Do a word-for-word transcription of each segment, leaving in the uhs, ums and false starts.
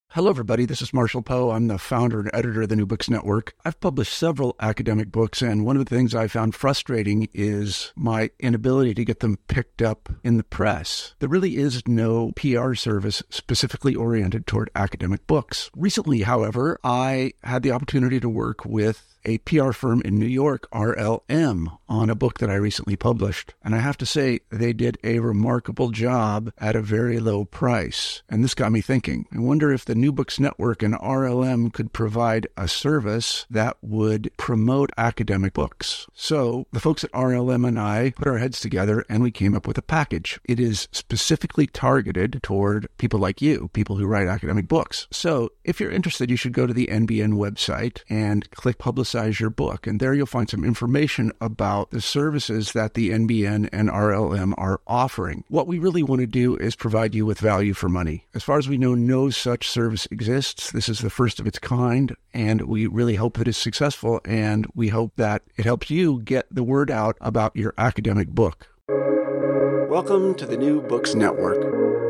Hello, everybody. This is Marshall Poe. I'm the founder and editor of the New Books Network. I've published several academic books, and one of the things I found frustrating is my inability to get them picked up in the press. There really is no P R service specifically oriented toward academic books. Recently, however, I had the opportunity to work with a P R firm in New York, R L M, on a book that I recently published. And I have to say, they did a remarkable job at a very low price. And this got me thinking. I wonder if the New Books Network and R L M could provide a service that would promote academic books. So the folks at R L M and I put our heads together and we came up with a package. It is specifically targeted toward people like you, people who write academic books. So if you're interested, you should go to the N B N website and click Publicize your book. And there you'll find some information about the services that the N B N and R L M are offering. What we really want to do is provide you with value for money. As far as we know, no such service exists. This is the first of its kind, and we really hope that it's successful, and we hope that it helps you get the word out about your academic book. Welcome to the New Books Network.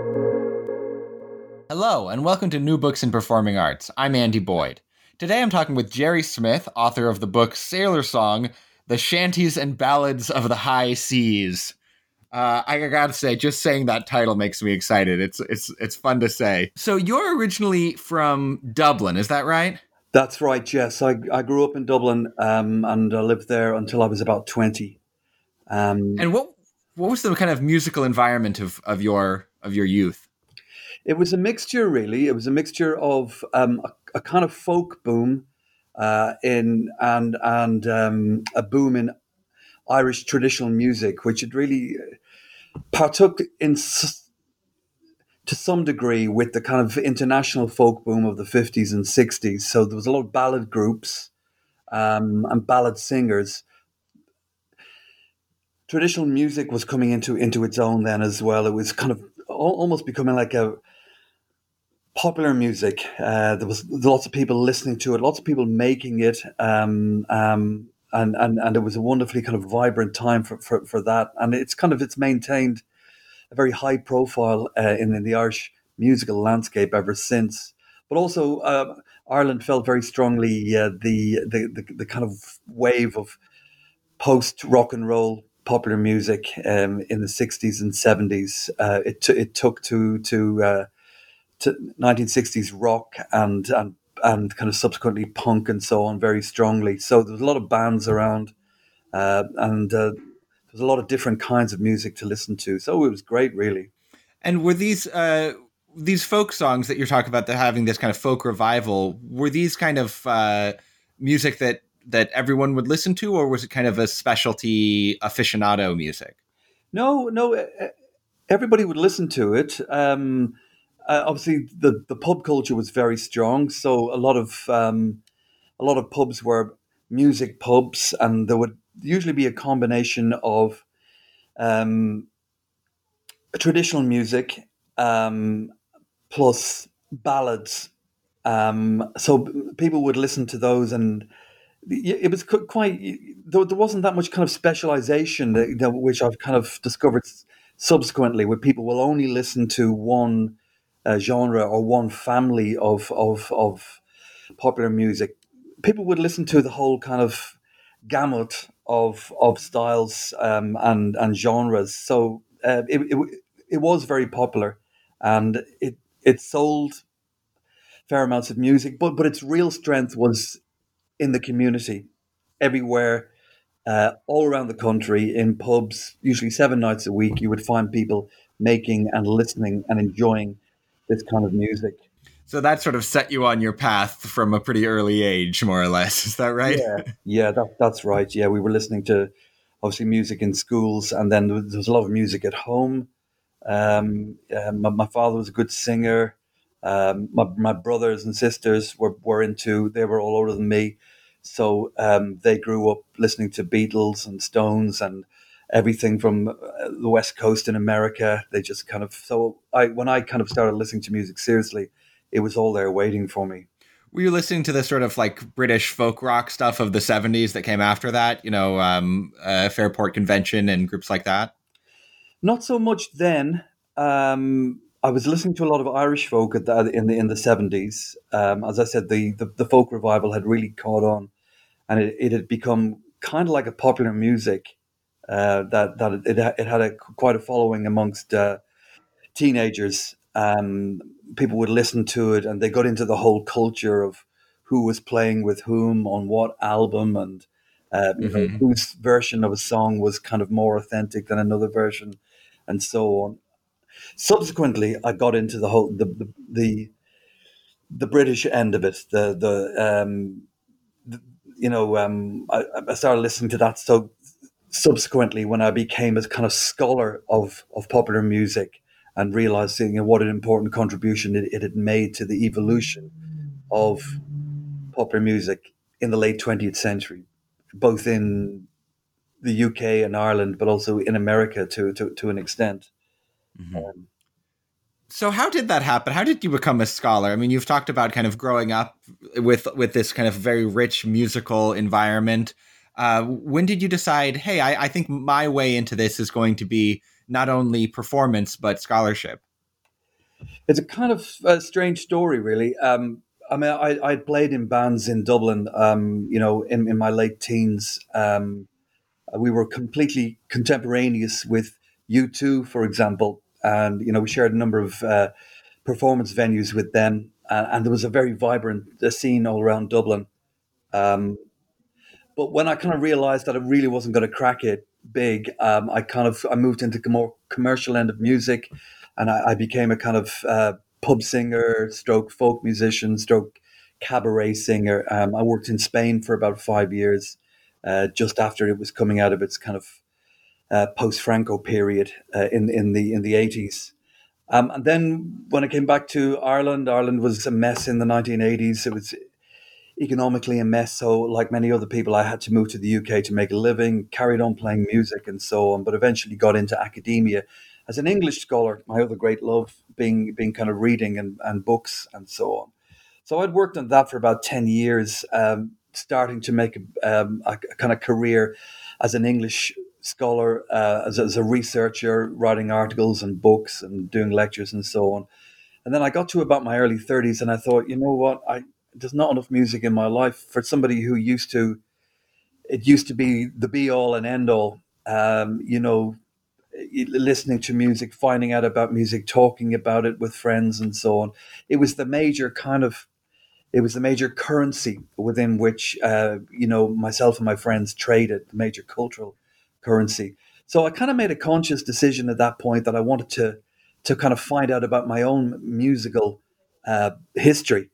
Hello, and welcome to New Books in Performing Arts. I'm Andy Boyd. Today I'm talking with Jerry Smith, author of the book Sailor Song, The Shanties and Ballads of the High Seas. Uh, I gotta say, just saying that title makes me excited. It's it's it's fun to say. So you're originally from Dublin, is that right? That's right, yes. I, I grew up in Dublin um, and I lived there until I was about twenty. Um, and what what was the kind of musical environment of, of your of your youth? It was a mixture, really. It was a mixture of um, a, a kind of folk boom uh, in and and um, a boom in Irish traditional music, which had really partook in to some degree with the kind of international folk boom of the fifties and sixties. So there was a lot of ballad groups um, and ballad singers. Traditional music was coming into into its own then as well. It was kind of almost becoming like a popular music. Uh, there was lots of people listening to it, lots of people making it, um, um, and and and it was a wonderfully kind of vibrant time for for, for that. And it's kind of it's maintained a very high profile uh, in, in the Irish musical landscape ever since. But also, uh, Ireland felt very strongly uh, the, the the the kind of wave of post rock and roll popular music um, in the sixties and seventies. Uh, it t- it took to to uh, to nineteen sixties rock and and and kind of subsequently punk and so on very strongly. So there was a lot of bands around, uh, and uh, there was a lot of different kinds of music to listen to. So it was great, really. And were these uh, these folk songs that you're talking about, that having this kind of folk revival, were these kind of uh, music that that everyone would listen to, or was it kind of a specialty aficionado music? No, no, everybody would listen to it. Um, Uh, obviously, the, the pub culture was very strong, so a lot of um, a lot of pubs were music pubs, and there would usually be a combination of um, traditional music um, plus ballads. Um, so people would listen to those, and it was quite. There wasn't that much kind of specialization, that, which I've kind of discovered subsequently, where people will only listen to one Uh, genre or one family of, of of popular music. People would listen to the whole kind of gamut of of styles um, and and genres. So uh, it, it it was very popular, and it it sold fair amounts of music. But but its real strength was in the community, everywhere, uh, all around the country, in pubs, usually seven nights a week. You would find people making and listening and enjoying this kind of music. So that sort of set you on your path from a pretty early age, more or less. Is that right? Yeah, yeah, that, that's right. Yeah, we were listening to obviously music in schools, and then there was a lot of music at home. Um, uh, my, my father was a good singer. Um, my, my brothers and sisters were, were into, they were all older than me. So um, they grew up listening to Beatles and Stones and everything from the West Coast in America. They just kind of, so I, when I kind of started listening to music seriously, it was all there waiting for me. Were you listening to the sort of like British folk rock stuff of the seventies that came after that? You know, um, uh, Fairport Convention and groups like that? Not so much then. Um, I was listening to a lot of Irish folk at the, in the in the seventies. Um, as I said, the, the the folk revival had really caught on, and it, it had become kind of like a popular music. Uh, that that it, it had a quite a following amongst uh, teenagers. Um, people would listen to it, and they got into the whole culture of who was playing with whom on what album, and uh, you know, Mm-hmm. whose version of a song was kind of more authentic than another version, and so on. Subsequently, I got into the whole the the the, the British end of it. The the um, the, you know um, I, I started listening to that. So subsequently, when I became a kind of scholar of of popular music and realizing, you know, what an important contribution it, it had made to the evolution of popular music in the late twentieth century, both in the U K and Ireland, but also in America to to, to an extent. Mm-hmm. Um, So how did that happen? How did you become a scholar? I mean, you've talked about kind of growing up with with this kind of very rich musical environment. Uh, when did you decide, hey, I, I think my way into this is going to be not only performance, but scholarship? It's a kind of a strange story, really. Um, I mean, I, I played in bands in Dublin, um, you know, in, in my late teens. Um, we were completely contemporaneous with U two, for example. And, you know, we shared a number of uh, performance venues with them. Uh, and there was a very vibrant uh, scene all around Dublin. Um, but when I kind of realized that I really wasn't going to crack it big, um, I kind of I moved into the more commercial end of music, and I, I became a kind of uh, pub singer, stroke folk musician, stroke cabaret singer. Um, I worked in Spain for about five years, uh, just after it was coming out of its kind of uh, post Franco period uh, in in the in the eighties. Um, and then when I came back to Ireland, Ireland was a mess in the nineteen eighties. It was economically a mess. So, like many other people, I had to move to the U K to make a living, carried on playing music and so on, but eventually got into academia as an English scholar, my other great love being being kind of reading and, and books and so on. So I'd worked on that for about ten years, um, starting to make a, um, a, a kind of career as an English scholar, uh, as, as a researcher, writing articles and books and doing lectures and so on. And then I got to about my early thirties and I thought, you know what, I there's not enough music in my life for somebody who used to, it used to be the be all and end all, um, you know, listening to music, finding out about music, talking about it with friends and so on. It was the major kind of, it was the major currency within which, uh, you know, myself and my friends traded, the major cultural currency. So I kind of made a conscious decision at that point that I wanted to, to kind of find out about my own musical uh, history.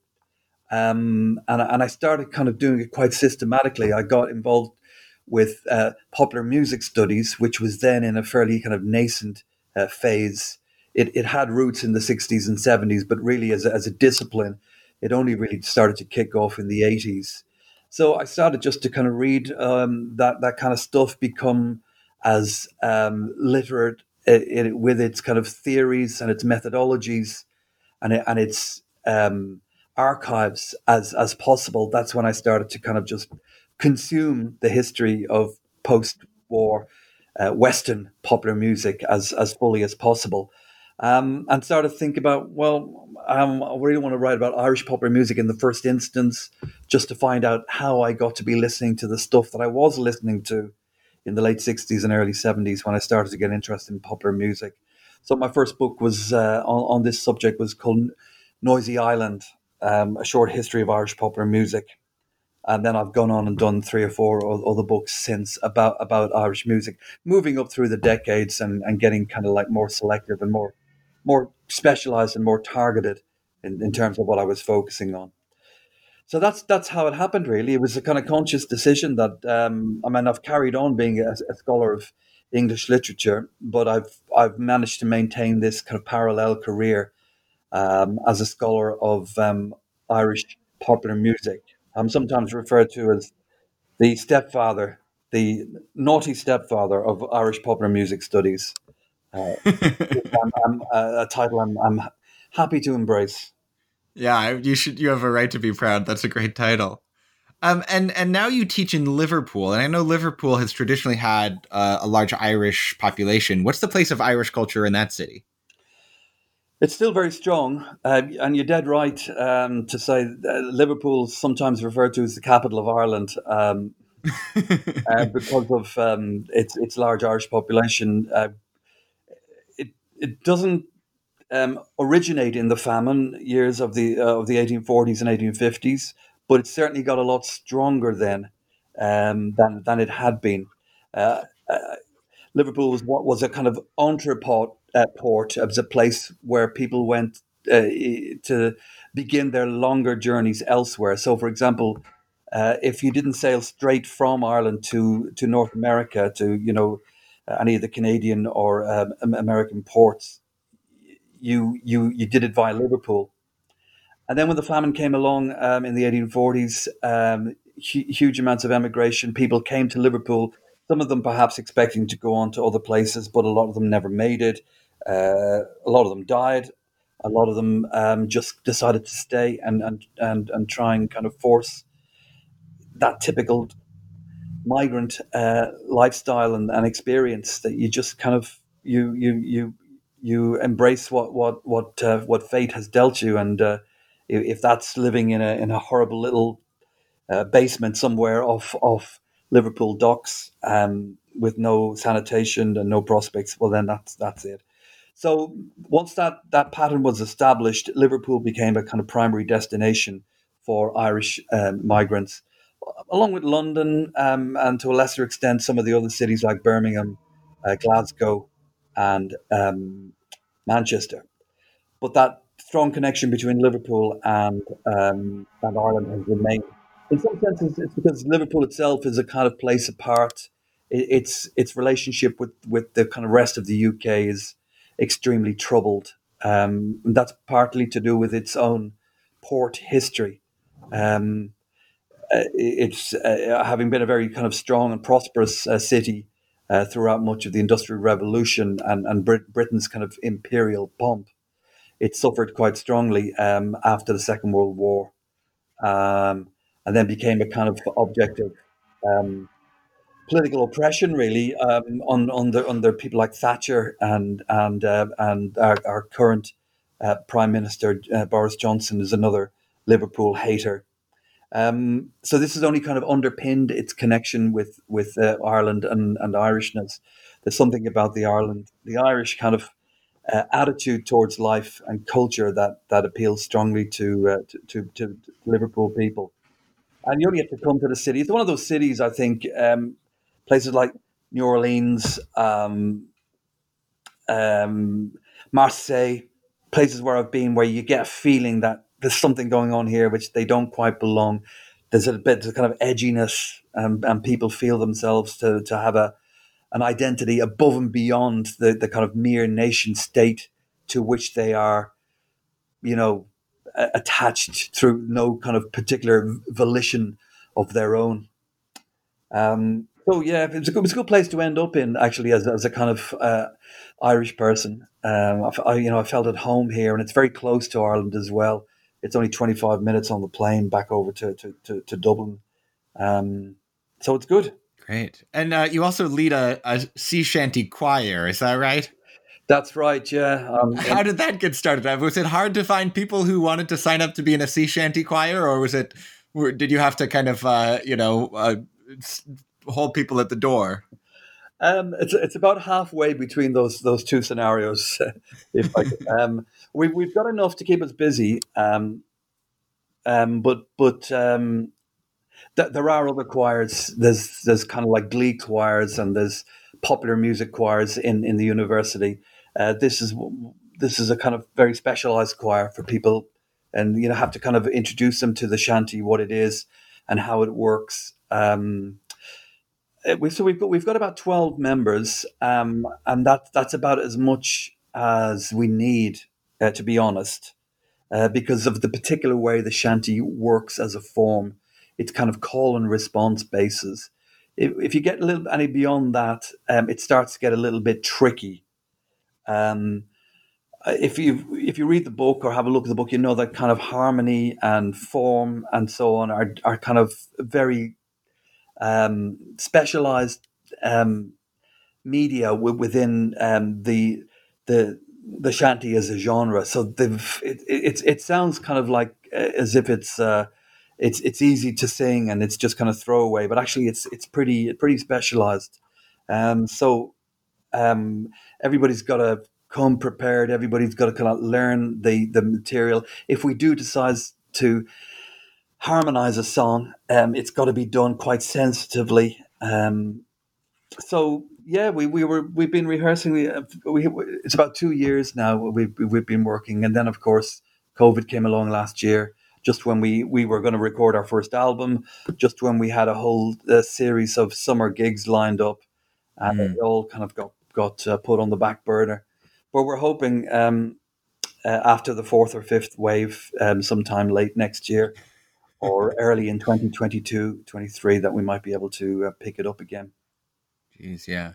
Um, and, and I started kind of doing it quite systematically. I got involved with uh, popular music studies, which was then in a fairly kind of nascent uh, phase. It, it had roots in the sixties and seventies, but really as a, as a discipline, it only really started to kick off in the eighties. So I started just to kind of read um, that, that kind of stuff, become as um, literate it, it, with its kind of theories and its methodologies and, it, and its um, archives as as possible. That's when I started to kind of just consume the history of post-war uh, Western popular music as as fully as possible, um, and started to think about, well, um, I really want to write about Irish popular music in the first instance, just to find out how I got to be listening to the stuff that I was listening to in the late sixties and early seventies when I started to get interested in popular music. So my first book was uh, on, on this subject was called Noisy Island, um, a short history of Irish popular music. And then I've gone on and done three or four other books since about, about Irish music, moving up through the decades and, and getting kind of like more selective and more more specialized and more targeted in, in terms of what I was focusing on. So that's that's how it happened, really. It was a kind of conscious decision that, um, I mean, I've carried on being a, a scholar of English literature, but I've I've managed to maintain this kind of parallel career um, as a scholar of um, Irish popular music. I'm sometimes referred to as the stepfather, the naughty stepfather of Irish popular music studies. Uh, I'm, I'm, uh, a title I'm, I'm happy to embrace. Yeah, you should. You have a right to be proud. That's a great title. Um, and and now you teach in Liverpool, and I know Liverpool has traditionally had uh, a large Irish population. What's the place of Irish culture in that city? It's still very strong, uh, and you're dead right um, to say uh, Liverpool is sometimes referred to as the capital of Ireland um, uh, because of um, its its large Irish population. Uh, it it doesn't um, originate in the famine years of the uh, of the eighteen forties and eighteen fifties, but it certainly got a lot stronger then um, than than it had been. Uh, uh, Liverpool was what was a kind of entrepot uh, port. It was a place where people went uh, to begin their longer journeys elsewhere. So, for example, uh, if you didn't sail straight from Ireland to to North America to you know any of the Canadian or um, American ports, you you you did it via Liverpool. And then when the famine came along um, in the eighteen forties, um, hu- huge amounts of emigration. People came to Liverpool. Some of them perhaps expecting to go on to other places, but a lot of them never made it. Uh, a lot of them died. A lot of them um, just decided to stay and, and and and try and kind of force that typical migrant uh, lifestyle and, and experience that you just kind of you you you you embrace what what what uh, what fate has dealt you, and uh, if, if that's living in a in a horrible little uh, basement somewhere off off Liverpool docks um, with no sanitation and no prospects, well then that's that's it. So once that that pattern was established, Liverpool became a kind of primary destination for Irish um, migrants, along with London um, and to a lesser extent some of the other cities like Birmingham, uh, Glasgow, and um, Manchester. But that strong connection between Liverpool and um, and Ireland has remained. In some senses, it's because Liverpool itself is a kind of place apart. It, its its relationship with, with the kind of rest of the U K is extremely troubled. Um, and that's partly to do with its own port history. Um, uh, it's uh, having been a very kind of strong and prosperous uh, city uh, throughout much of the Industrial Revolution and, and Brit- Britain's kind of imperial pomp. It suffered quite strongly um, after the Second World War, um, and then became a kind of object of um, political oppression, really, um, on, under under people like Thatcher and and uh, and our, our current uh, Prime Minister uh, Boris Johnson is another Liverpool hater. Um, so this has only kind of underpinned its connection with with uh, Ireland and, and Irishness. There's something about the Ireland, the Irish kind of uh, attitude towards life and culture that that appeals strongly to, uh, to, to to Liverpool people. And you only have to come to the city. It's one of those cities, I think, um, places like New Orleans, um, um, Marseille, places where I've been, where you get a feeling that there's something going on here which they don't quite belong. There's a bit of kind of edginess, um, and people feel themselves to to have a an identity above and beyond the, the kind of mere nation state to which they are, you know, a- attached through no kind of particular volition of their own. Um, so yeah, it was, a good, it was a good place to end up in, actually, as, as a kind of uh, Irish person. Um, I, I- you know, I felt at home here, and it's very close to Ireland as well. It's only twenty-five minutes on the plane back over to to, to, to Dublin. Um, so it's good. Great. And uh, you also lead a, a sea shanty choir, is that right? That's right. Yeah. Um, How did that get started? Uh, Was it hard to find people who wanted to sign up to be in a sea shanty choir, or was it? Or did you have to kind of, uh, you know, uh, hold people at the door? Um, it's it's about halfway between those those two scenarios. if I, um, we we've got enough to keep us busy, um, um, but but um, th- there are other choirs. There's there's kind of like glee choirs, and there's popular music choirs in in the university. Uh, this is this is a kind of very specialized choir for people, and you know have to kind of introduce them to the shanty, what it is, and how it works. Um, uh, we, so we've got we've got about twelve members, um, and that that's about as much as we need, uh, to be honest, uh, because of the particular way the shanty works as a form. It's kind of call and response basis. If, if you get a little any beyond that, um, it starts to get a little bit tricky. Um, if you if you read the book or have a look at the book, you know that kind of harmony and form and so on are are kind of very um, specialized um, media w- within um, the the the shanty as a genre. So they've it it, it sounds kind of like uh, as if it's uh, it's it's easy to sing and it's just kind of throwaway, but actually it's it's pretty pretty specialized. Um, so um, everybody's got to come prepared. Everybody's got to kind of learn the the material. If we do decide to harmonize a song, um, it's got to be done quite sensitively. Um, so yeah, we, we were we've been rehearsing. We, we it's about two years now. We've we've been working, and then of course COVID came along last year, just when we, we were going to record our first album, just when we had a whole uh, series of summer gigs lined up, and mm. it all kind of got got uh, put on the back burner. But we're hoping um, uh, after the fourth or fifth wave, um, sometime late next year, or early in twenty twenty-two, twenty-three, that we might be able to uh, pick it up again. Jeez, yeah.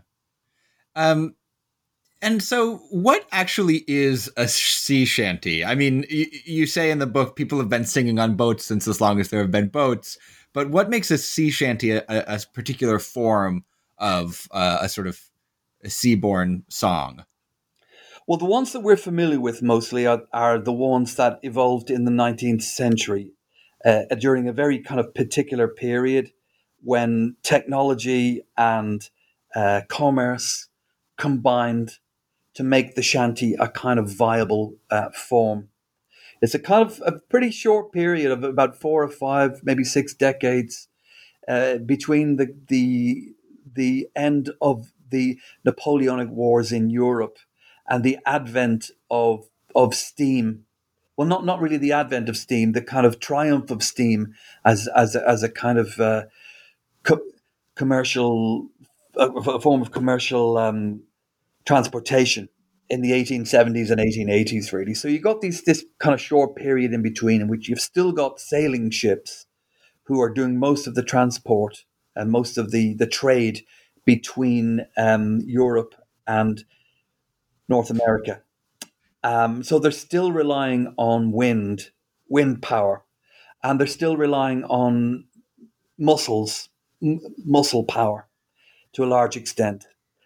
Um, and so what actually is a sea shanty? I mean, you, you say in the book, people have been singing on boats since as long as there have been boats, but what makes a sea shanty a, a, a particular form of uh, a sort of a seaborne song? Well, the ones that we're familiar with mostly are, are the ones that evolved in the nineteenth century uh, during a very kind of particular period when technology and uh, commerce combined to make the shanty a kind of viable uh, form. It's a kind of a pretty short period of about four or five, maybe six decades uh, between the, the the end of the Napoleonic Wars in Europe and the advent of of steam. Well, not not really the advent of steam, the kind of triumph of steam as as a, as a kind of uh, co- commercial a, a form of commercial um, transportation in the eighteen seventies and eighteen eighties, really. So you got these this kind of short period in between in which you've still got sailing ships who are doing most of the transport and most of the the trade between um, Europe and North America. Um, so they're still relying on wind, wind power, and they're still relying on muscles, m- muscle power to a large extent.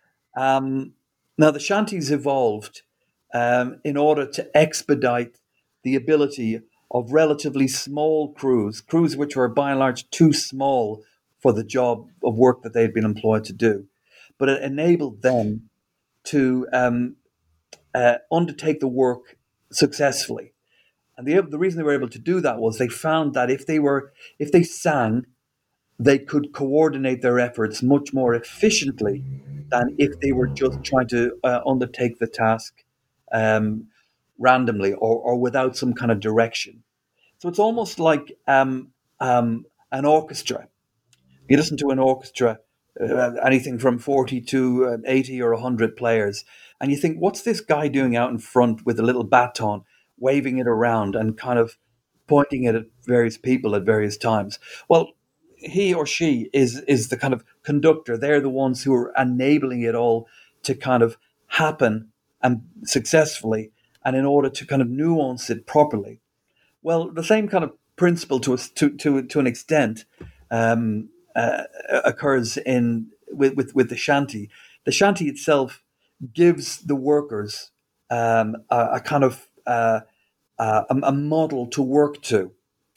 Um, now, the shanties evolved um, in order to expedite the ability of relatively small crews, crews which were by and large too small for the job of work that they'd been employed to do. But it enabled them to um, uh, undertake the work successfully. And the, the reason they were able to do that was they found that if they were if they sang, they could coordinate their efforts much more efficiently than if they were just trying to uh, undertake the task um, randomly or, or without some kind of direction. So it's almost like um, um, an orchestra. You listen to an orchestra, uh, anything from forty to uh, eighty or one hundred players, and you think, what's this guy doing out in front with a little baton, waving it around and kind of pointing it at various people at various times? Well, he or she is is the kind of conductor. They're the ones who are enabling it all to kind of happen and successfully, and in order to kind of nuance it properly. Well, the same kind of principle to a, to to to an extent um, uh, occurs in with, with with the shanty. The shanty itself gives the workers um, a, a kind of uh, uh, a, a model to work to.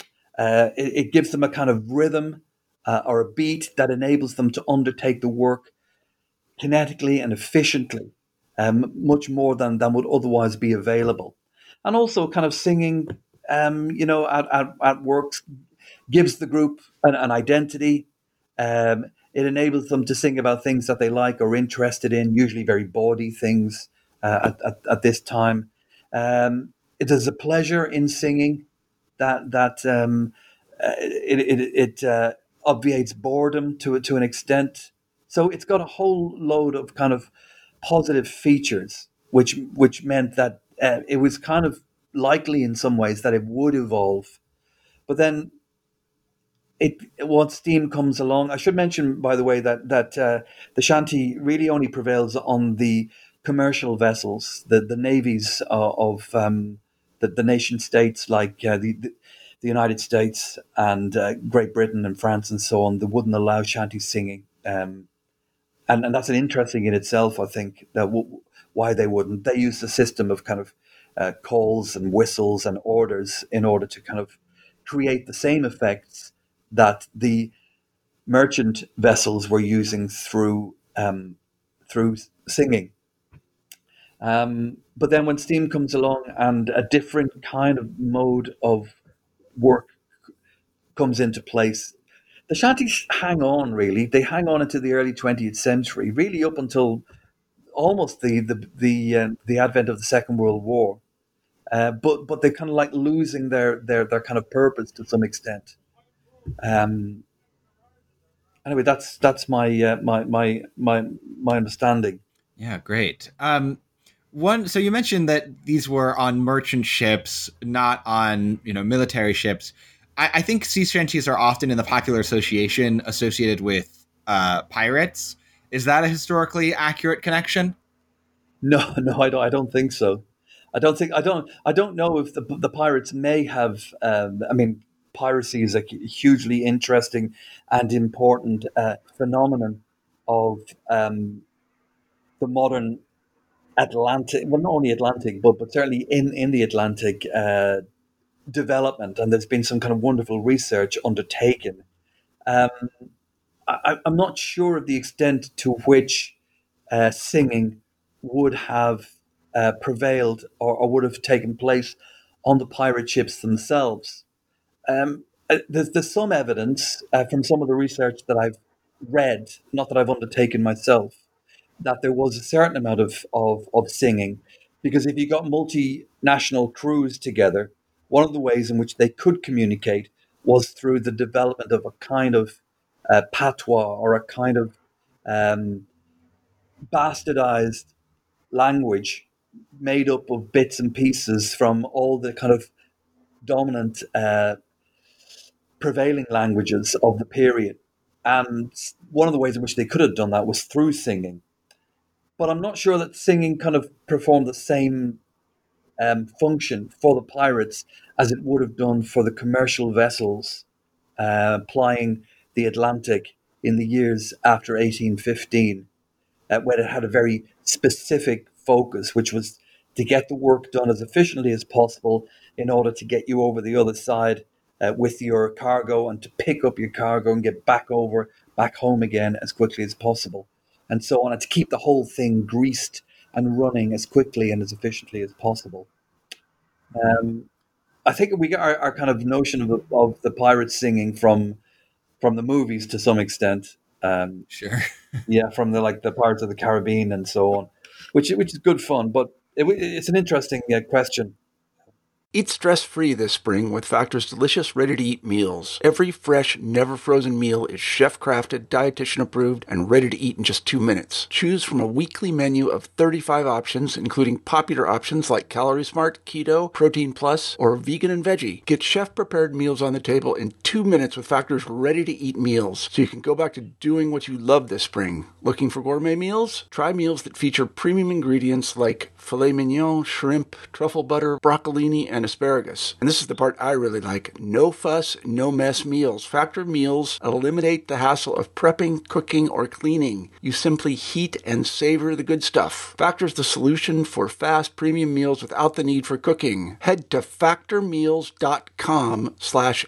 Uh, it, it gives them a kind of rhythm uh, or a beat that enables them to undertake the work kinetically and efficiently, um, much more than, than would otherwise be available. And also kind of singing, um, you know, at, at, at work gives the group an, an identity. Um, it enables them to sing about things that they like or interested in, usually very bawdy things uh, at, at, at this time. Um, it is a pleasure in singing that that um, uh, it it, it uh, obviates boredom to to an extent. So it's got a whole load of kind of positive features, which which meant that uh, it was kind of likely in some ways that it would evolve. But then, it once steam comes along, I should mention, by the way, that that uh, the shanty really only prevails on the commercial vessels, the the navies uh, of um, the the nation states like uh, the, the the United States and uh, Great Britain and France and so on. They wouldn't allow shanty singing. Um, and and that's an interesting in itself. I think that w- why they wouldn't. They use the system of kind of uh, calls and whistles and orders in order to kind of create the same effects that the merchant vessels were using through um, through singing. Um, but then when steam comes along and a different kind of mode of work comes into place, the shanties hang on. Really, they hang on into the early twentieth century, really up until almost the the the, uh, the advent of the Second World War. Uh, but but they're kind of like losing their their their kind of purpose to some extent. Um, anyway, that's that's my uh, my my my my understanding. Yeah, great. Um, one, so you mentioned that these were on merchant ships, not on, you know, military ships. I, I think sea shanties are often in the popular association associated with uh, pirates. Is that a historically accurate connection? No, no, I don't. I don't think so. I don't think. I don't. I don't know if the the pirates may have. Um, I mean, piracy is a hugely interesting and important uh, phenomenon of um, the modern Atlantic. Well, not only Atlantic, but but certainly in in the Atlantic uh, development. And there's been some kind of wonderful research undertaken. Um, I, I'm not sure of the extent to which uh, singing would have uh, prevailed or, or would have taken place on the pirate ships themselves. Um, uh, there's, there's some evidence uh, from some of the research that I've read, not that I've undertaken myself, that there was a certain amount of, of, of singing. Because if you got multinational crews together, one of the ways in which they could communicate was through the development of a kind of uh, patois or a kind of um, bastardized language made up of bits and pieces from all the kind of dominant uh, prevailing languages of the period. And one of the ways in which they could have done that was through singing. But I'm not sure that singing kind of performed the same um, function for the pirates as it would have done for the commercial vessels uh, plying the Atlantic in the years after eighteen fifteen, uh, where it had a very specific focus, which was to get the work done as efficiently as possible in order to get you over the other side uh, with your cargo and to pick up your cargo and get back over, back home again as quickly as possible, and so on, and to keep the whole thing greased and running as quickly and as efficiently as possible. Um, I think we got our, our kind of notion of, of the pirates singing from from the movies to some extent. Um, Sure. yeah, from the like the Pirates of the Caribbean and so on, which which is good fun, but it, it's an interesting uh, question. Eat stress-free this spring with Factor's delicious, ready-to-eat meals. Every fresh, never-frozen meal is chef-crafted, dietitian-approved, and ready to eat in just two minutes. Choose from a weekly menu of thirty-five options, including popular options like Calorie Smart, Keto, Protein Plus, or Vegan and Veggie. Get chef-prepared meals on the table in two minutes with Factor's ready-to-eat meals, so you can go back to doing what you love this spring. Looking for gourmet meals? Try meals that feature premium ingredients like filet mignon, shrimp, truffle butter, broccolini, and asparagus. And this is the part I really like. No fuss, no mess meals. Factor meals eliminate the hassle of prepping, cooking, or cleaning. You simply heat and savor the good stuff. Factor's the solution for fast premium meals without the need for cooking. Head to factormeals.com slash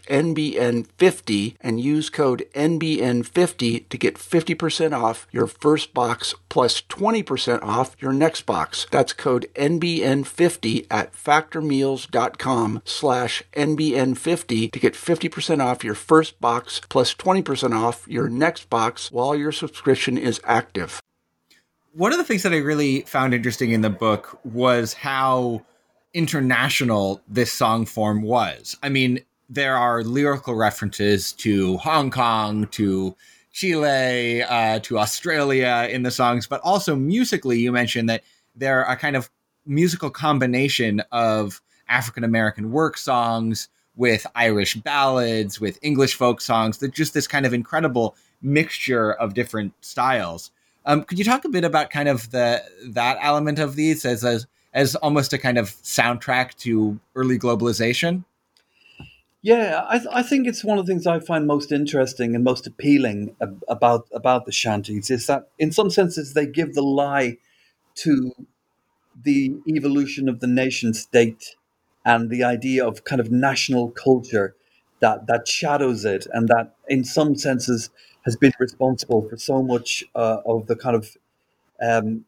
NBN50 and use code N B N fifty to get fifty percent off your first box plus twenty percent off your next box. That's code N B N fifty at factormeals.com slash N B N fifty to get fifty percent off your first box plus twenty percent off your next box while your subscription is active. One of the things that I really found interesting in the book was how international this song form was. I mean, there are lyrical references to Hong Kong, to Chile, uh, to Australia in the songs, but also musically, you mentioned that there are a kind of musical combination of African-American work songs with Irish ballads, with English folk songs, that just this kind of incredible mixture of different styles. Um, could you talk a bit about kind of the that element of these as, as as almost a kind of soundtrack to early globalization? Yeah, I, th- I think it's one of the things I find most interesting and most appealing ab- about about the shanties is that, in some senses, they give the lie to the evolution of the nation state and the idea of kind of national culture that that shadows it, and that, in some senses, has been responsible for so much uh, of the kind of um,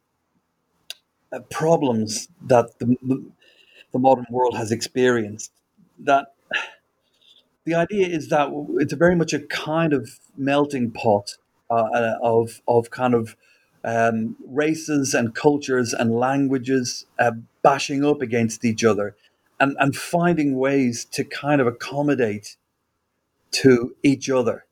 uh, problems that the, the, the modern world has experienced. That the idea is that it's very much a kind of melting pot uh, uh, of of kind of um, races and cultures and languages uh, bashing up against each other, and and finding ways to kind of accommodate to each other,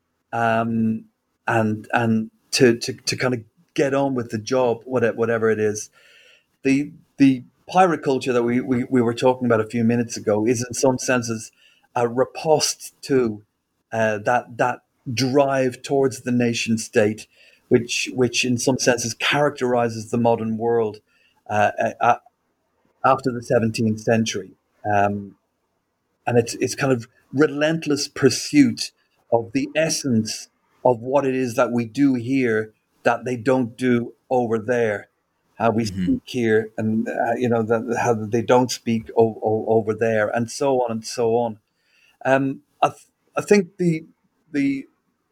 um, and and to, to to kind of get on with the job, whatever whatever it is. The the pirate culture that we, we, we were talking about a few minutes ago is, in some senses, a riposte to uh, that that drive towards the nation state, which which in some senses characterizes the modern world uh, uh, after the seventeenth century. Um, and it's it's kind of relentless pursuit of the essence of what it is that we do here that they don't do over there. How we Hmm. speak here, and uh, you know that how they don't speak o- o- over there, and so on and so on. Um, I, th- I think the the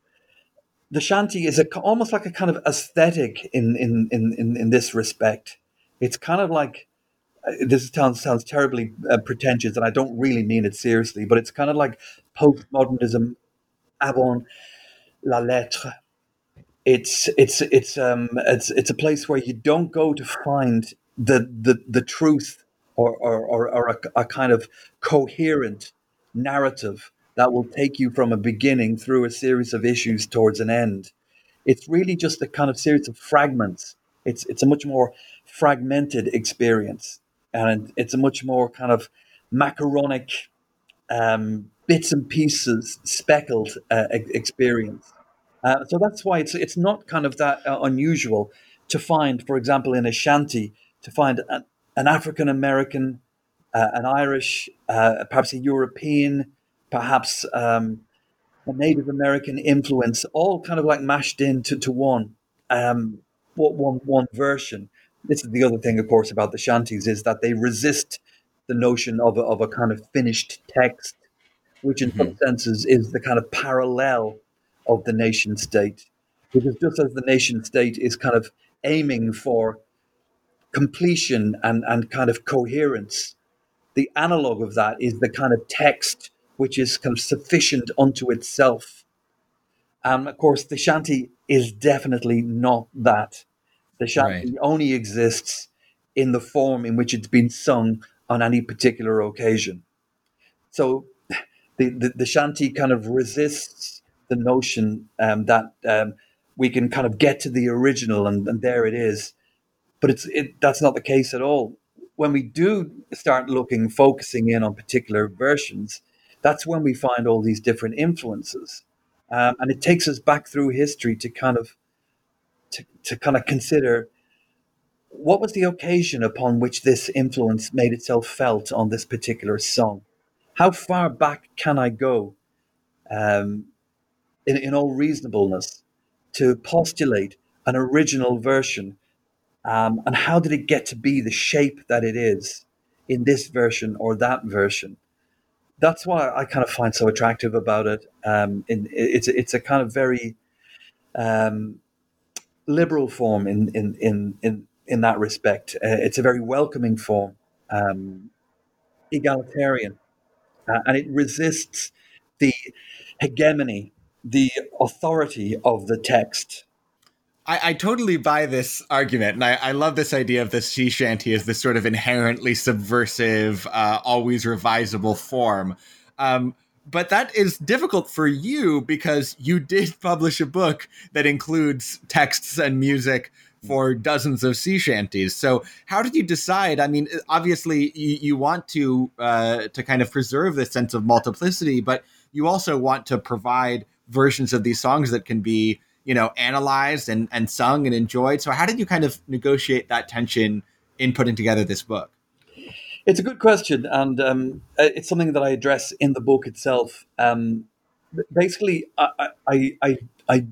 the shanty is a, almost like a kind of aesthetic in in, in, in in this respect. It's kind of like uh, this sounds sounds terribly uh, pretentious, and I don't really mean it seriously, but it's kind of like postmodernism avant la lettre. It's it's it's um it's it's a place where you don't go to find the the the truth, or or or, or a, a kind of coherent narrative that will take you from a beginning through a series of issues towards an end. It's really just a kind of series of fragments. It's it's a much more fragmented experience, and it's a much more kind of macaronic, um, bits and pieces, speckled uh, e- experience. Uh, so that's why it's it's not kind of that uh, unusual to find, for example, in a shanty, to find an, an African American, uh, an Irish, uh, perhaps a European, perhaps um, a Native American influence, all kind of like mashed into to one, um, one one version. This is the other thing, of course, about the shanties is that they resist the notion of a, of a kind of finished text, which in some Hmm. senses is the kind of parallel of the nation state. Because just as the nation state is kind of aiming for completion and, and kind of coherence, the analog of that is the kind of text which is kind of sufficient unto itself. And of course, the shanty is definitely not that. The Right. shanty only exists in the form in which it's been sung on any particular occasion. So the, the, the shanty kind of resists the notion um, that um, we can kind of get to the original, and, and there it is. But it's it, that's not the case at all. When we do start looking, focusing in on particular versions, that's when we find all these different influences, um, and it takes us back through history to kind of to, to kind of consider what was the occasion upon which this influence made itself felt on this particular song. How far back can I go, um, in, in all reasonableness, to postulate an original version, um, and how did it get to be the shape that it is in this version or that version? That's what I kind of find so attractive about it. Um, in, it's it's a kind of very um, liberal form in in in in, in that respect. Uh, it's a very welcoming form, um, egalitarian, uh, and it resists the hegemony, the authority of the text. I, I totally buy this argument, and I, I love this idea of the sea shanty as this sort of inherently subversive, uh, always revisable form. Um, but that is difficult for you because you did publish a book that includes texts and music for dozens of sea shanties. So how did you decide? I mean, obviously you, you want to uh, to kind of preserve this sense of multiplicity, but you also want to provide versions of these songs that can be, you know, analyzed and, and sung and enjoyed. So how did you kind of negotiate that tension in putting together this book? It's a good question, and um, it's something that I address in the book itself. Um, basically, I, I, I, I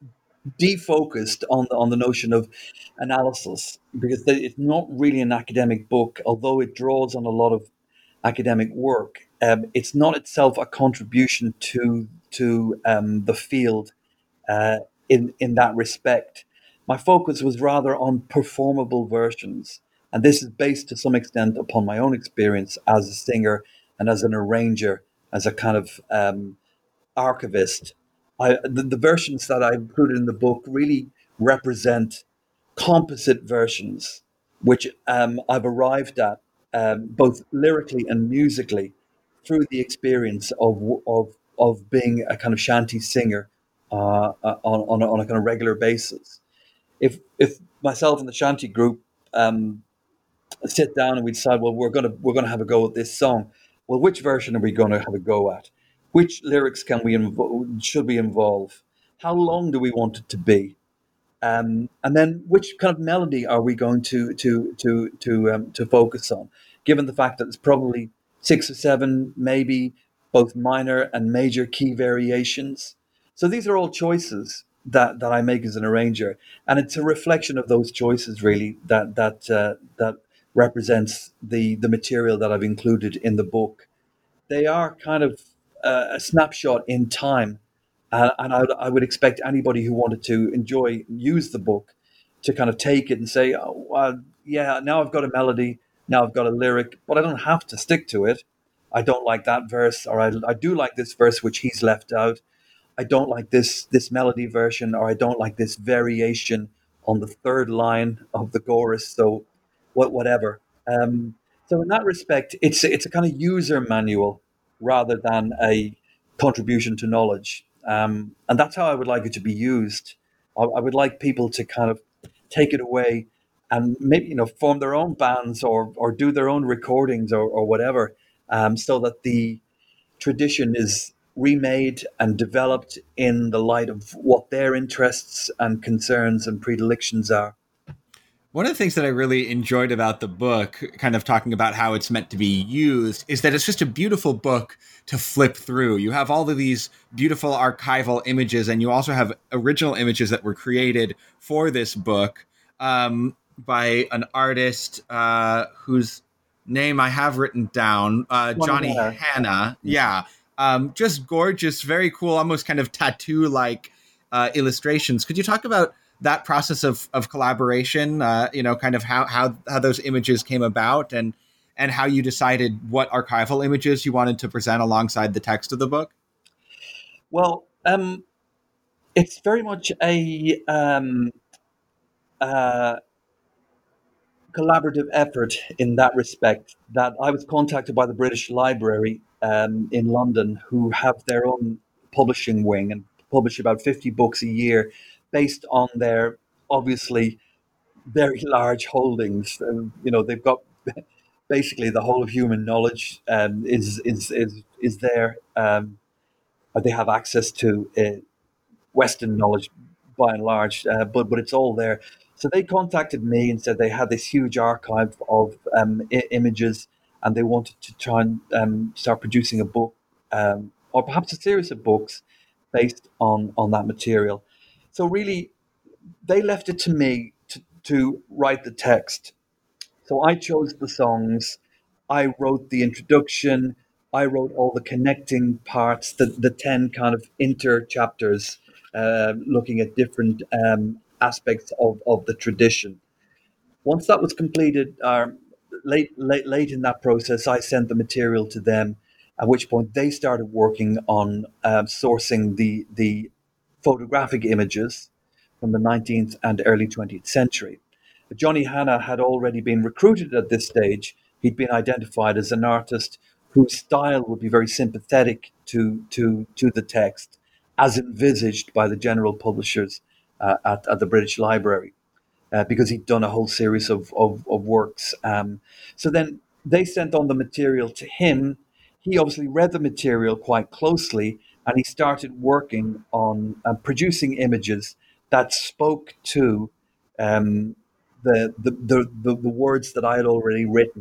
defocused on the, on the notion of analysis because it's not really an academic book, although it draws on a lot of academic work. Um, it's not itself a contribution to to um, the field uh, in in that respect. My focus was rather on performable versions, and this is based to some extent upon my own experience as a singer and as an arranger, as a kind of um, archivist. I, the, the versions that I included in the book really represent composite versions, which um, I've arrived at um, both lyrically and musically through the experience of of of being a kind of shanty singer uh, uh, on on a, on a kind of regular basis. If if myself and the shanty group um, sit down and we decide, well, we're gonna we're gonna have a go at this song. Well, which version are we going to have a go at? Which lyrics can we invo- should we involve? How long do we want it to be? Um, and then, which kind of melody are we going to to to to um, to focus on? Given the fact that it's probably six or seven, maybe both minor and major key variations. So these are all choices that, that I make as an arranger, and it's a reflection of those choices, really, that that uh, that represents the the material that I've included in the book. They are kind of uh, a snapshot in time. Uh, and I would, I would expect anybody who wanted to enjoy, use the book to kind of take it and say, oh, well, yeah, now I've got a melody, now I've got a lyric, but I don't have to stick to it. I don't like that verse, or I, I do like this verse, which he's left out. I don't like this this melody version, or I don't like this variation on the third line of the chorus. So, what whatever. Um, so in that respect, it's it's a kind of user manual rather than a contribution to knowledge, um, and that's how I would like it to be used. I, I would like people to kind of take it away and maybe you know form their own bands or or do their own recordings or, or whatever, um, so that the tradition is remade and developed in the light of what their interests and concerns and predilections are. One of the things that I really enjoyed about the book, kind of talking about how it's meant to be used, is that it's just a beautiful book to flip through. You have all of these beautiful archival images, and you also have original images that were created for this book um, by an artist uh, whose name I have written down, uh, Johnny Hanna. Yeah. Um, just gorgeous, very cool, almost kind of tattoo-like uh, illustrations. Could you talk about that process of of collaboration, uh, you know, kind of how, how how those images came about and and how you decided what archival images you wanted to present alongside the text of the book? Well, um, it's very much a um, uh, collaborative effort in that respect, that I was contacted by the British Library um, in London, who have their own publishing wing and publish about fifty books a year based on their obviously very large holdings. Um, you know, they've got basically the whole of human knowledge um, is, is, is, is there. Um, they have access to uh, Western knowledge by and large, uh, but but it's all there. So they contacted me and said they had this huge archive of um, I- images, and they wanted to try and um, start producing a book, um, or perhaps a series of books based on on that material. So really, they left it to me to, to write the text. So I chose the songs, I wrote the introduction, I wrote all the connecting parts, the, the ten kind of inter chapters, uh, looking at different um, aspects of, of the tradition. Once that was completed, uh, late, late, late in that process, I sent the material to them, at which point they started working on uh, sourcing the, the photographic images from the nineteenth and early twentieth century. But Johnny Hanna had already been recruited at this stage. He'd been identified as an artist whose style would be very sympathetic to, to, to the text, as envisaged by the general publishers uh, at, at the British Library, uh, because he'd done a whole series of, of, of works. Um, so then they sent on the material to him. He obviously read the material quite closely, and he started working on uh, producing images that spoke to um, the, the, the, the, the words that I had already written,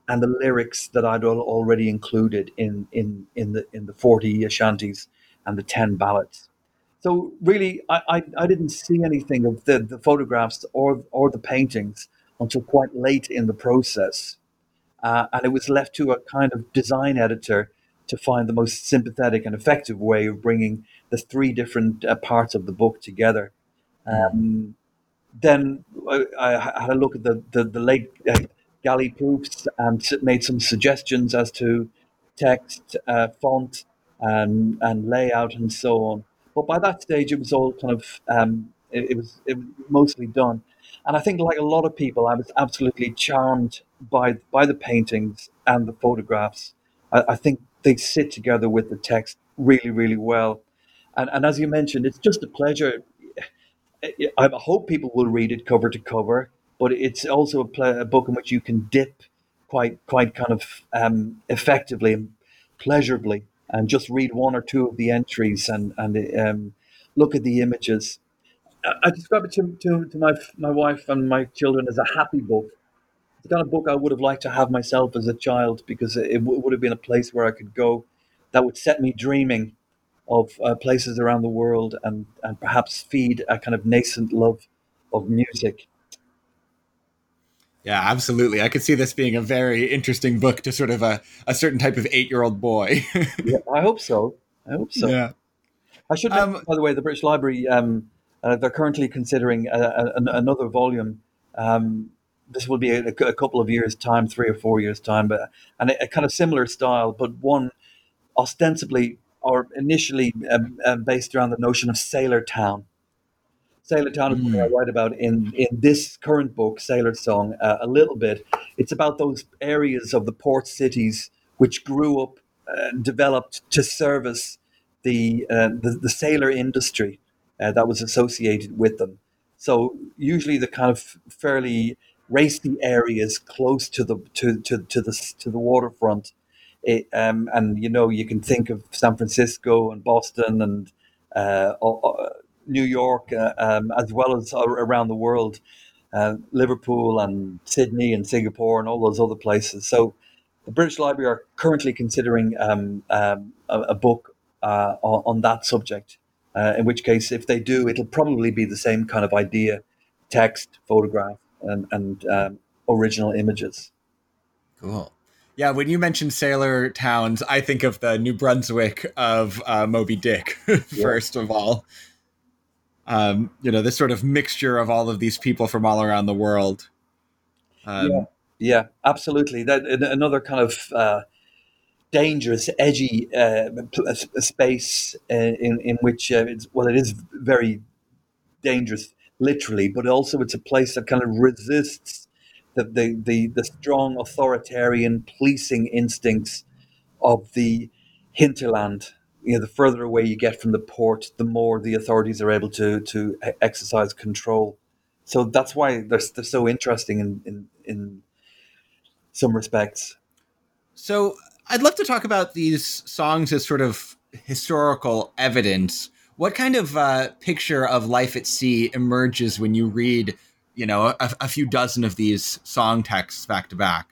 and the lyrics that I'd al- already included in in in the in the forty shanties and the ten ballads. So really, I, I, I didn't see anything of the, the photographs or or the paintings until quite late in the process, uh, and it was left to a kind of design editor to find the most sympathetic and effective way of bringing the three different uh, parts of the book together. Mm. Um, then I, I had a look at the the, the late uh, galley proofs and s- made some suggestions as to text, uh, font, and and layout, and so on. But by that stage, it was all kind of um, it, it was it was mostly done. And I think, like a lot of people, I was absolutely charmed by by the paintings and the photographs. I, I think they sit together with the text really, really well. And, and as you mentioned, it's just a pleasure. I hope people will read it cover to cover, but it's also a, pla a book in which you can dip quite, quite kind of um, effectively and pleasurably, and just read one or two of the entries and and um, look at the images. I, I describe it to, to, to my my wife and my children as a happy book. It's the kind of book I would have liked to have myself as a child, because it, it would have been a place where I could go that would set me dreaming of uh, places around the world, and, and perhaps feed a kind of nascent love of music. Yeah, absolutely. I could see this being a very interesting book to sort of a, a certain type of eight year old boy. Yeah, I hope so. I hope so. Yeah. I should mention, Um, by the way, the British Library, um, uh, they're currently considering a, a, an- another volume. Um, this will be a, a couple of years' time, three or four years' time, but and a, a kind of similar style, but one ostensibly or initially um, um, based around the notion of Sailor Town. Sailor Town is what I mm, write about in, in this current book, Sailor Song, uh, a little bit. It's about those areas of the port cities which grew up and developed to service the, uh, the, the sailor industry uh, that was associated with them. So usually the kind of fairly racy areas close to the to, to, to the to the waterfront. It, um, and you know, you can think of San Francisco and Boston and uh, New York, uh, um, as well as around the world, uh, Liverpool and Sydney and Singapore and all those other places. So the British Library are currently considering um, um, a, a book uh, on, on that subject. Uh, in which case, if they do, it'll probably be the same kind of idea: text, photograph, and, and um, original images. cool. Yeah, when you mention sailor towns, I think of the New Brunswick of uh, Moby Dick, Yeah, first of all. Um, you know, this sort of mixture of all of these people from all around the world. yeah, Um, yeah, absolutely. That another kind of uh, dangerous, edgy uh, space uh, in in which uh, it's, well, it is very dangerous, literally, but also it's a place that kind of resists the the the, the strong authoritarian policing instincts of the hinterland. You know, the further away you get from the port, the more the authorities are able to to e- exercise control. So that's why they're, they're so interesting in, in in some respects. So I'd love to talk about these songs as sort of historical evidence. What kind of uh, picture of life at sea emerges when you read, you know, a, a few dozen of these song texts back to back?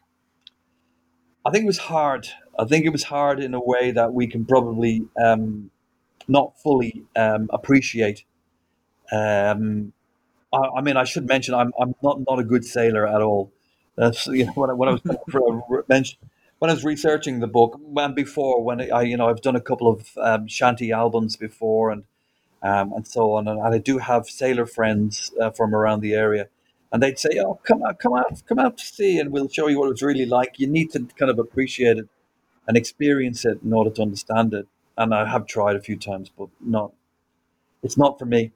I think it was hard. I think it was hard in a way that we can probably um, not fully um, appreciate. Um, I, I mean, I should mention I'm I'm not not a good sailor at all. That's, you know, when I, when I was for, mention, when I was researching the book, and before, when I, you know, I've done a couple of um, shanty albums before, and um, and so on, and, and I do have sailor friends uh, from around the area, and they'd say, "Oh, come out, come out, come out to sea, and we'll show you what it's really like." You need to kind of appreciate it and experience it in order to understand it. And I have tried a few times, but not. It's not for me.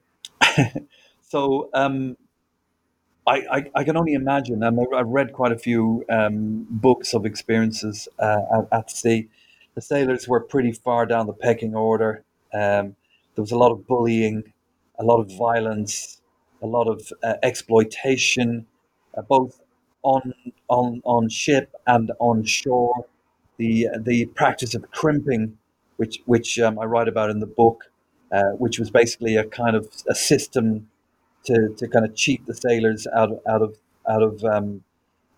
So um, I, I, I can only imagine. Um, I- I've read quite a few um, books of experiences uh, at, at sea. The sailors were pretty far down the pecking order. Um, there was a lot of bullying, a lot of violence, a lot of uh, exploitation, uh, both on on on ship and on shore. The the practice of crimping, which which um, I write about in the book, uh, which was basically a kind of a system to, to kind of cheat the sailors out of out of out of um,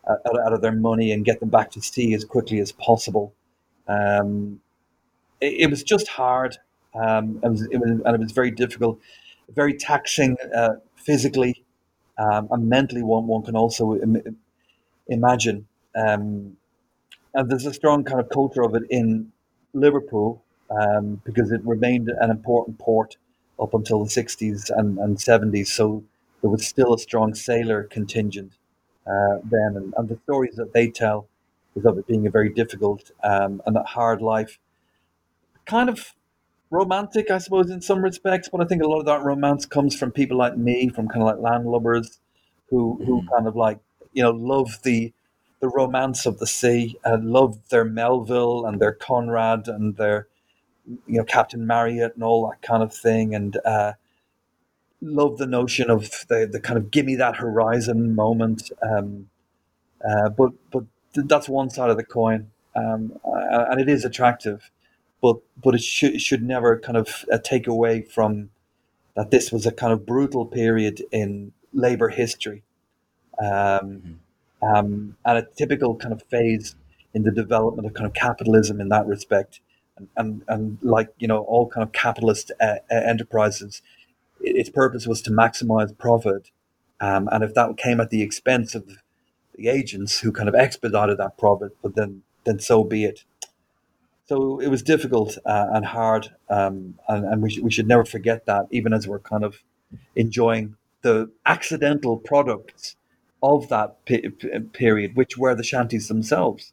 out, out of their money and get them back to sea as quickly as possible. Um, it, it was just hard. Um, it was, it was, and it was very difficult, very taxing uh, physically um, and mentally. One one can also Im- imagine. Um, and there's a strong kind of culture of it in Liverpool um, because it remained an important port up until the sixties and, and seventies. So there was still a strong sailor contingent uh, then. And, and the stories that they tell is of it being a very difficult um, and a hard life. Kind of romantic, I suppose, in some respects, but I think a lot of that romance comes from people like me, from kind of like landlubbers who, who Mhm. kind of like, you know, love the the romance of the sea and love their Melville and their Conrad and their, you know, Captain Marriott and all that kind of thing. And uh, love the notion of the, the kind of gimme that horizon moment. Um, uh, but but th- that's one side of the coin, um, uh, and it is attractive, but but it should it should never kind of uh, take away from that this was a kind of brutal period in labor history, um, Mhm. um, and a typical kind of phase in the development of kind of capitalism in that respect, and and, and like you know all kind of capitalist uh, uh, enterprises, its purpose was to maximize profit, um, and if that came at the expense of the agents who kind of expedited that profit, but then then so be it. So it was difficult uh, and hard, um, and, and we, sh- we should never forget that, even as we're kind of enjoying the accidental products of that pe- pe- period, which were the shanties themselves.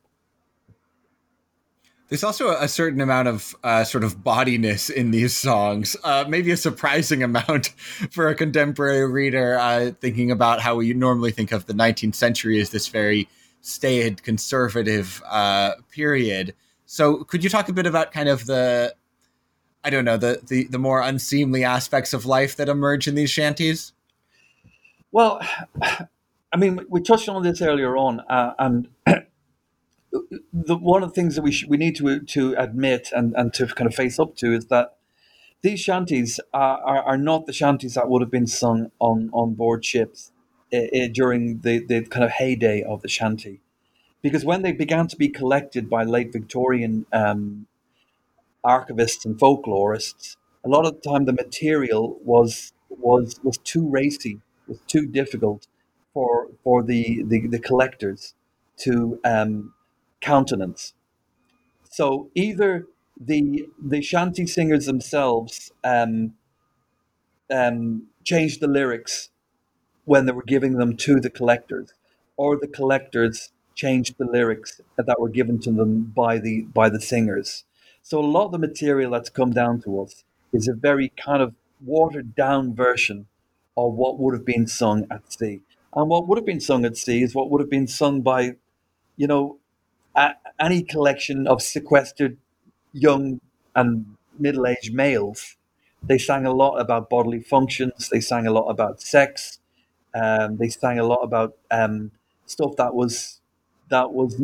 There's also a certain amount of uh, sort of bodiness in these songs, uh, maybe a surprising amount for a contemporary reader, uh, thinking about how we normally think of the nineteenth century as this very staid, conservative uh, period. So could you talk a bit about kind of the, I don't know, the, the, the more unseemly aspects of life that emerge in these shanties? Well, I mean, we touched on this earlier on, uh, and the, one of the things that we sh- we need to to admit and, and to kind of face up to is that these shanties are, are, are not the shanties that would have been sung on, on board ships uh, uh, during the, the kind of heyday of the shanty. Because when they began to be collected by late Victorian um, archivists and folklorists, a lot of the time the material was was was too racy, was too difficult for for the the, the collectors to um, countenance. So either the the shanty singers themselves um, um, changed the lyrics when they were giving them to the collectors, or the collectors changed the lyrics that were given to them by the by the singers. So a lot of the material that's come down to us is a very kind of watered down version of what would have been sung at sea. And what would have been sung at sea is what would have been sung by, you know, a, any collection of sequestered young and middle aged males. They sang a lot about bodily functions. They sang a lot about sex. Um, they sang a lot about um, stuff that was that was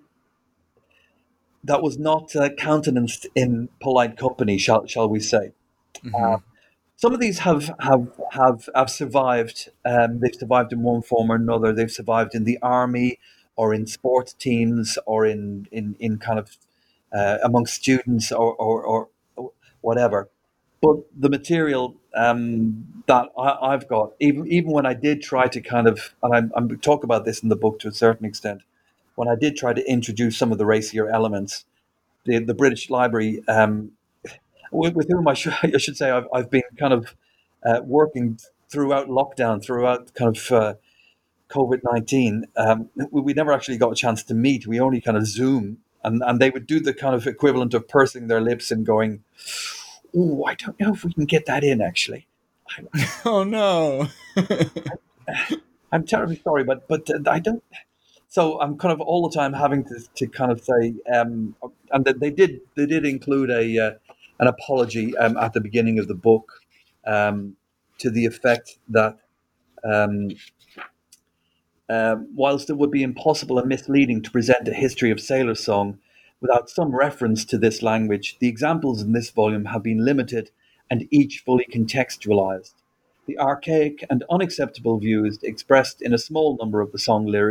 that was not uh, countenanced in polite company, shall shall we say? Mm-hmm. Some of these have have have have survived. Um, they've survived in one form or another. They've survived in the army, or in sports teams, or in in, in kind of uh, among students, or, or or whatever. But the material um, that I, I've got, even even when I did try to kind of, and I'm, I'm talk about this in the book to a certain extent, when I did try to introduce some of the racier elements, the the British Library, um, with, with whom I should I should say I've I've been kind of uh, working throughout lockdown, throughout kind of uh, COVID nineteen. Um, we, we never actually got a chance to meet. We only kind of Zoom, and and they would do the kind of equivalent of pursing their lips and going, "Oh, I don't know if we can get that in, actually." I, Oh, no. I'm terribly sorry, but but uh, I don't. So I'm kind of all the time having to, to kind of say, um, and that they did they did include a uh, an apology um, at the beginning of the book, um, to the effect that um, um, whilst it would be impossible and misleading to present a history of sailor song without some reference to this language, the examples in this volume have been limited and each fully contextualized. The archaic and unacceptable views expressed in a small number of the song lyrics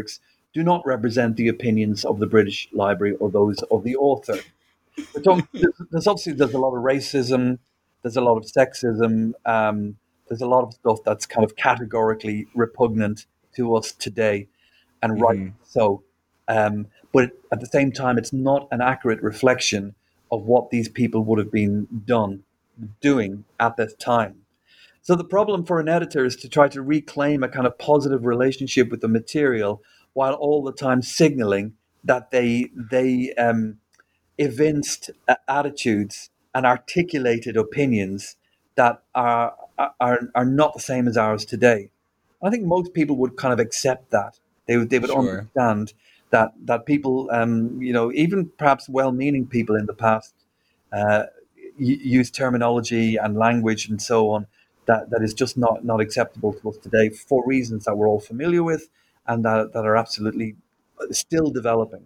do not represent the opinions of the British Library or those of the author. We're talking, there's, there's obviously there's a lot of racism, there's a lot of sexism, um, there's a lot of stuff that's kind of categorically repugnant to us today, and right Mhm. so. Um, but at the same time, it's not an accurate reflection of what these people would have been done doing at this time. So the problem for an editor is to try to reclaim a kind of positive relationship with the material, while all the time signaling that they they um, evinced uh, attitudes and articulated opinions that are, are are not the same as ours today. I think most people would kind of accept that. They would they would Sure. understand that that people, um, you know, even perhaps well-meaning people in the past, uh, use terminology and language and so on that, that is just not, not acceptable to us today for reasons that we're all familiar with and that, that are absolutely still developing.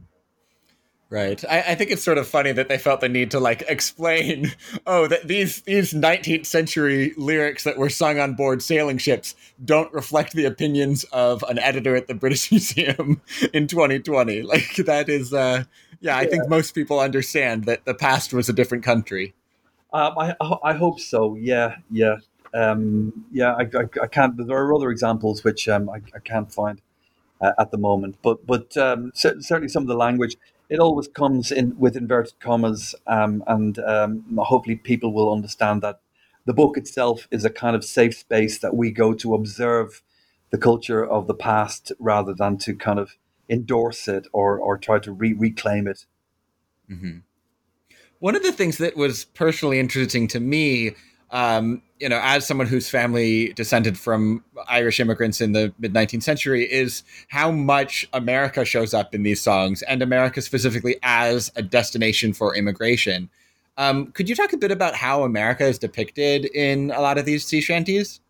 Right. I, I think it's sort of funny that they felt the need to like explain, oh, that these these nineteenth century lyrics that were sung on board sailing ships don't reflect the opinions of an editor at the British Museum in twenty twenty. Like that is, uh, yeah, I think most people understand that the past was a different country. Um, I, I hope so. Yeah, yeah, um, yeah. I, I, I can't. There are other examples which um, I, I can't find uh, at the moment, but but um, cer- certainly some of the language, it always comes in with inverted commas, um, and um, hopefully people will understand that the book itself is a kind of safe space that we go to observe the culture of the past rather than to kind of endorse it or or try to re- reclaim it. Mm-hmm. One of the things that was personally interesting to me, um, you know, as someone whose family descended from Irish immigrants in the mid nineteenth century, is how much America shows up in these songs, and America specifically as a destination for immigration. Um, could you talk a bit about how America is depicted in a lot of these sea shanties?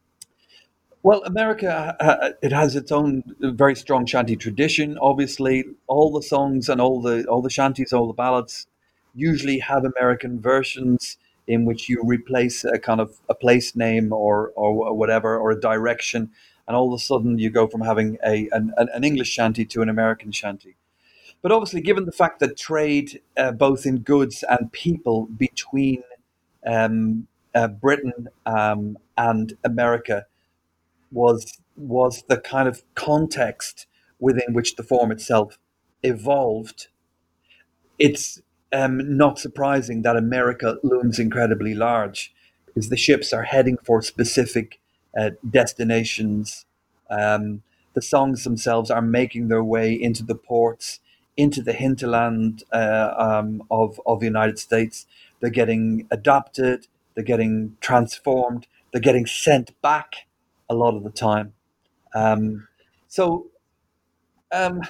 Well, America, uh, it has its own very strong shanty tradition. Obviously, all the songs and all the all the shanties, all the ballads, usually have American versions in which you replace a kind of a place name or or whatever or a direction, and all of a sudden you go from having a an, an English shanty to an American shanty. But obviously, given the fact that trade, uh, both in goods and people, between um, uh, Britain um, and America was was the kind of context within which the form itself evolved. It's um, not surprising that America looms incredibly large because the ships are heading for specific uh, destinations. Um, the songs themselves are making their way into the ports, into the hinterland uh, um, of of the United States. They're getting adopted. They're getting transformed. They're getting sent back a lot of the time. Um, so um,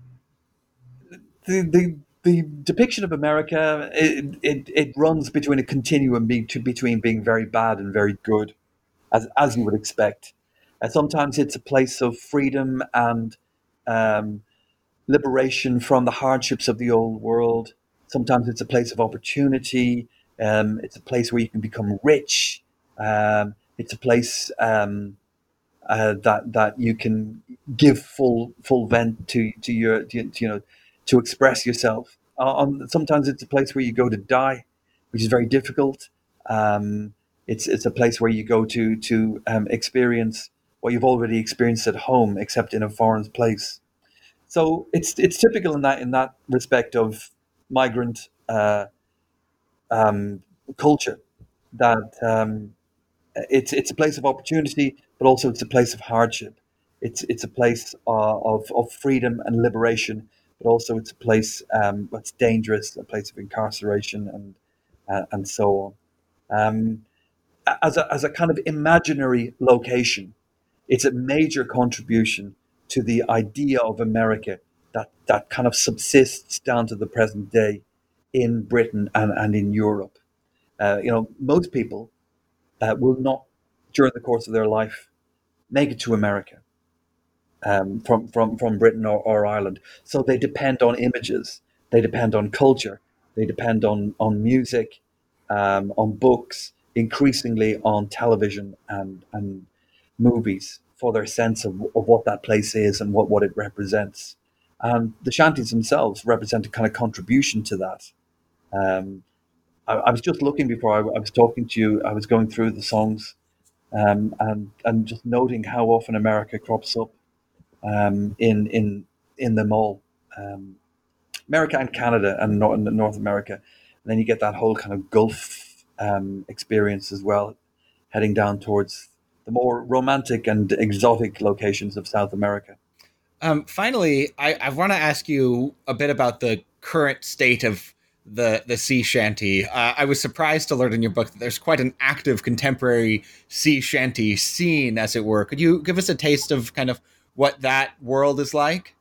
the, the the depiction of America, it, it, it runs between a continuum be, to, between being very bad and very good, as as you would expect. Uh, sometimes it's a place of freedom and um, liberation from the hardships of the old world. Sometimes it's a place of opportunity. Um, it's a place where you can become rich. Um, it's a place um, uh, that that you can give full full vent to to your to, you know to express yourself. Uh, on, sometimes it's a place where you go to die, which is very difficult. Um, it's it's a place where you go to to um, experience what you've already experienced at home, except in a foreign place. So it's it's typical in that in that respect of migrant uh, um, culture that um, it's it's a place of opportunity, but also it's a place of hardship. It's it's a place uh, of of freedom and liberation, but also it's a place um, that's dangerous, a place of incarceration and uh, and so on. Um, as a as a kind of imaginary location, it's a major contribution to the idea of America that that kind of subsists down to the present day in Britain and, and in Europe. Uh, you know, most people uh, will not, during the course of their life, make it to America um, from, from, from Britain or, or Ireland. So they depend on images, they depend on culture, they depend on, on music, um, on books, increasingly on television and, and movies for their sense of, of what that place is and what, what it represents. And the shanties themselves represent a kind of contribution to that. Um, I, I was just looking before I, I was talking to you. I was going through the songs um, and and just noting how often America crops up um, in in in them all, um, America and Canada and North, North America, and then you get that whole kind of Gulf um, experience as well, heading down towards the more romantic and exotic locations of South America. Um, finally, I, I want to ask you a bit about the current state of the the sea shanty. Uh, I was surprised to learn in your book that there's quite an active contemporary sea shanty scene, as it were. Could you give us a taste of kind of what that world is like?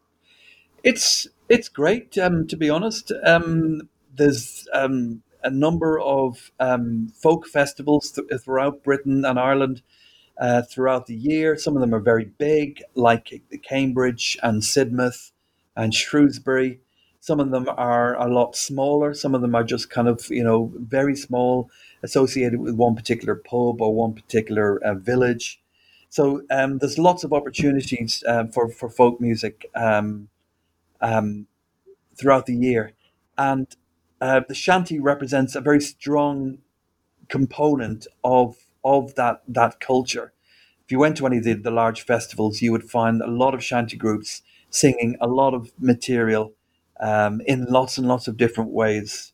It's it's great, um, to be honest. Um, there's um, a number of um, folk festivals th- throughout Britain and Ireland uh, throughout the year. Some of them are very big, like Cambridge and Sidmouth and Shrewsbury. Some of them are a lot smaller. Some of them are just kind of, you know, very small, associated with one particular pub or one particular uh, village. So um, there's lots of opportunities uh, for, for folk music um, um, throughout the year. And uh, the shanty represents a very strong component of of that that culture. If you went to any of the, the large festivals, you would find a lot of shanty groups singing a lot of material um, in lots and lots of different ways.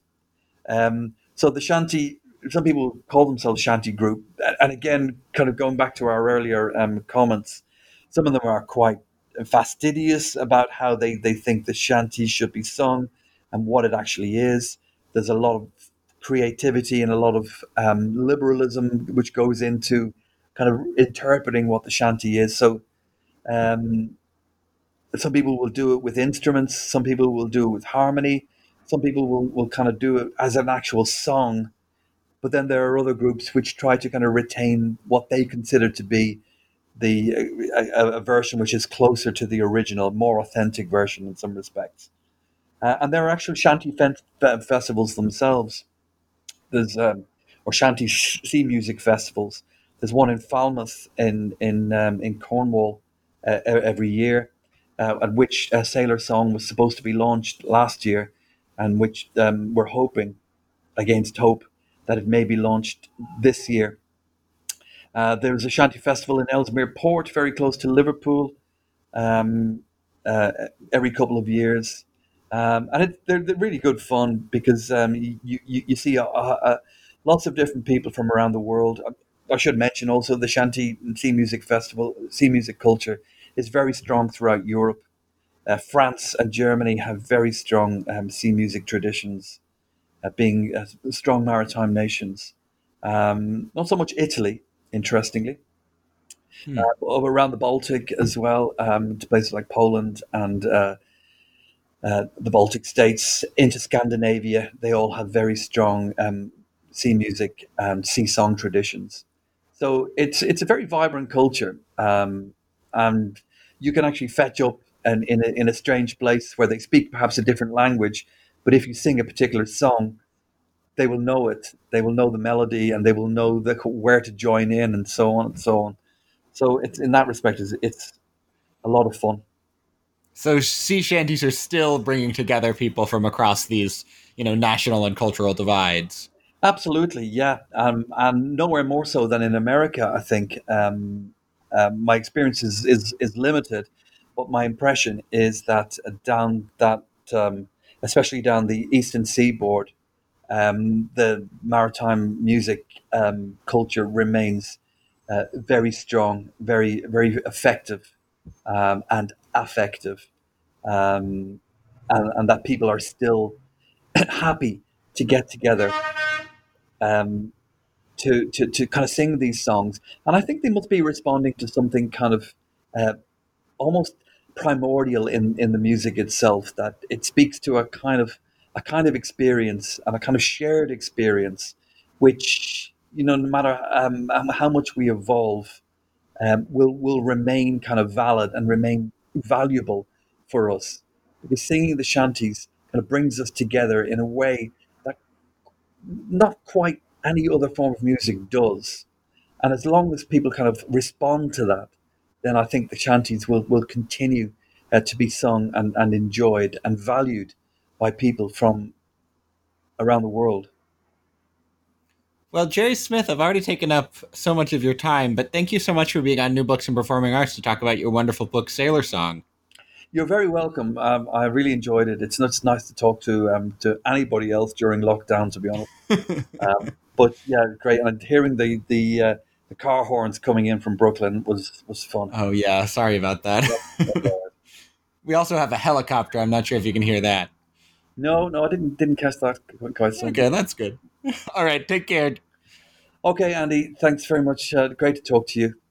Um, so the shanty, some people call themselves shanty group, and again, kind of going back to our earlier um, comments, some of them are quite fastidious about how they, they think the shanty should be sung and what it actually is. There's a lot of creativity and a lot of um, liberalism which goes into kind of interpreting what the shanty is. So um, some people will do it with instruments, some people will do it with harmony, some people will, will kind of do it as an actual song. But then there are other groups which try to kind of retain what they consider to be the a, a version which is closer to the original, more authentic version in some respects. Uh, and there are actual shanty fe- festivals themselves. There's um, or shanty sh- sea music festivals. There's one in Falmouth in in um, in Cornwall uh, e- every year, uh, at which a Sailor Song was supposed to be launched last year, and which um, we're hoping, against hope, that it may be launched this year. Uh, there's a shanty festival in Ellesmere Port, very close to Liverpool, um, uh, every couple of years. Um, and it, they're, they're really good fun because um, you, you, you see a, a, a, lots of different people from around the world. I should mention also the Shanty Sea Music Festival, sea music culture is very strong throughout Europe. Uh, France and Germany have very strong um, sea music traditions, uh, being uh, strong maritime nations. Um, not so much Italy, interestingly, Hmm. uh, but around the Baltic as well, um, to places like Poland and uh, uh, the Baltic states, into Scandinavia. They all have very strong um, sea music and sea song traditions. So it's it's a very vibrant culture, um, and you can actually fetch up and in a, in a strange place where they speak perhaps a different language, but if you sing a particular song, they will know it. They will know the melody, and they will know the, where to join in, and so on and so on. So it's in that respect, it's, it's a lot of fun. So sea shanties are still bringing together people from across these, you know, national and cultural divides. Absolutely, yeah, um, and nowhere more so than in America. I think um, um, my experience is, is is limited, but my impression is that uh, down that, um, especially down the eastern seaboard, um, the maritime music um, culture remains uh, very strong, very very effective, um, and affective, um, and, and that people are still happy to get together. Um, to, to, to kind of sing these songs. And I think they must be responding to something kind of uh, almost primordial in, in the music itself, that it speaks to a kind of a kind of experience and a kind of shared experience, which, you know, no matter um, um, how much we evolve, um, will will remain kind of valid and remain valuable for us. Because singing the shanties kind of brings us together in a way that not quite any other form of music does. And as long as people kind of respond to that, then I think the shanties will, will continue uh, to be sung and, and enjoyed and valued by people from around the world. Well, Jerry Smith, I've already taken up so much of your time, but thank you so much for being on New Books in Performing Arts to talk about your wonderful book, Sailor Song. You're very welcome. Um, I really enjoyed it. It's not it's nice to talk to um, to anybody else during lockdown, to be honest. um, but yeah, great. And hearing the the uh, the car horns coming in from Brooklyn was was fun. Oh yeah, sorry about that. We also have a helicopter. I'm not sure if you can hear that. No, no, I didn't didn't catch that quite so. Okay, that's good. All right, take care. Okay, Andy. Thanks very much. Uh, great to talk to you.